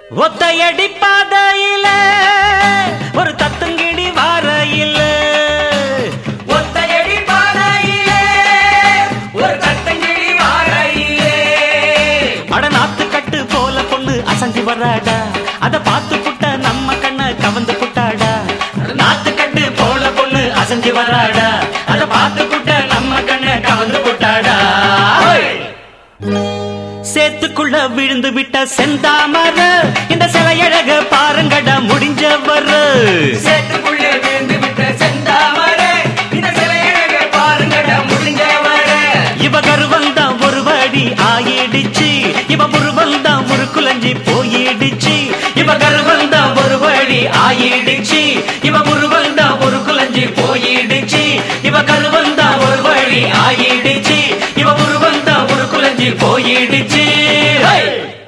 ஒத்தையடி பாதையில ஒரு தத்துங்கிடி வாரையில ஒத்தையடி பாதையில ஒரு தத்துங்கிடி வாரையில அட நாத்து கட்டு போல பொண்ணு அசஞ்சு வராடா அத பார்த்து புட்ட நம்ம கண்ண கவந்து புட்டாடா நாத்து கட்டு போல பொண்ணு அசஞ்சு வராடா அத பார்த்து புட்ட நம்ம கண்ண கவந்து புட்டாடா சேத்துக்குள்ள விழுந்து விட்ட செந்தாமர இந்த சிலையழக பாருங்கடா முடிஞ்சவர் சேத்துக்குள்ள விழுந்து விட்ட செந்தாமர இந்த சிலையழக பாருங்கடா முடிஞ்சவர் இவ கருவந்தான் ஒரு வடி ஆயிடுச்சு இவ முருவந்தான் முறுக்குலஞ்சி போயிடுச்சு இவ கருவந்தான் ஒரு வடி ஆயிடுச்சு இவ முருவந்தான் முறுக்குலஞ்சி போயிடுச்சு இவ கருவந்தான் ஒரு வடி ஆயிடுச்சு இவ முருவந்தான் முறுக்குலஞ்சி போயிடுச்சு